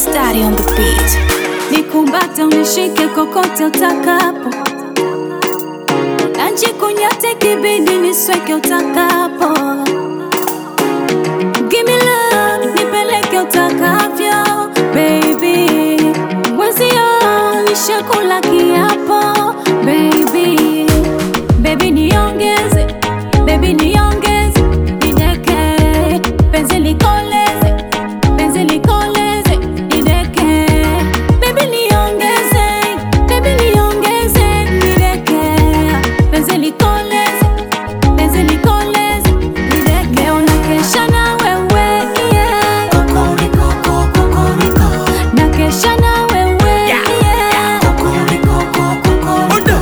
Daddy on the beat. Nikumbate unishike kokote utakapo, najikunyate kibidi nisweke utakapo. Give me love, nipeleke utakavyo, baby. Mwezio nishakula kiapo, baby. Baby niongeze, baby niongeze, nideke. Penzi likoleze, penzi likoleze, nideke. Baby niongeze, baby niongeze, nideke. Penzi likoleze, penzi likoleze, nideke. Leo nakesha na wewe, yeah. Kokoriko, kokoriko. Nakesha na wewe, yeah. Kokoriko, kokoriko.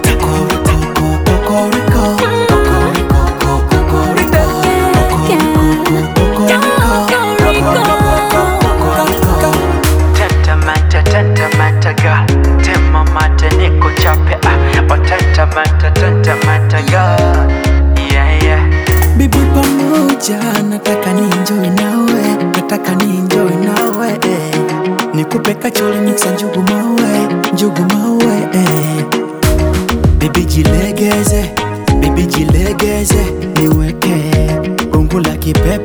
Tentamata ga tema mate niko chape tentamata ga yeah. Bibi pamoja nataka ninjoy nawe, nataka ninjoy nawe nikupe kachole mixa njugu mawe Bibi jilegeze, bibi jilegeze, niweke gongo la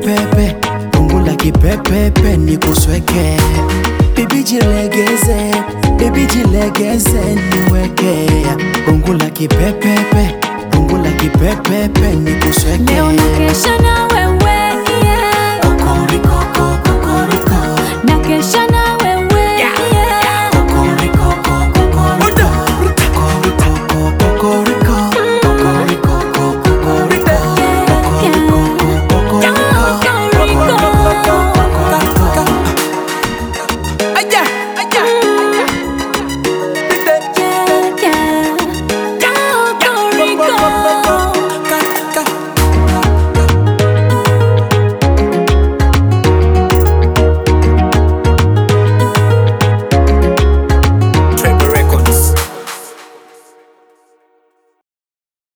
kipepepe nikusweke. Bibi jilegeze, niweke gongo la kipepepe nikusweke. Leo nakesha na wewe.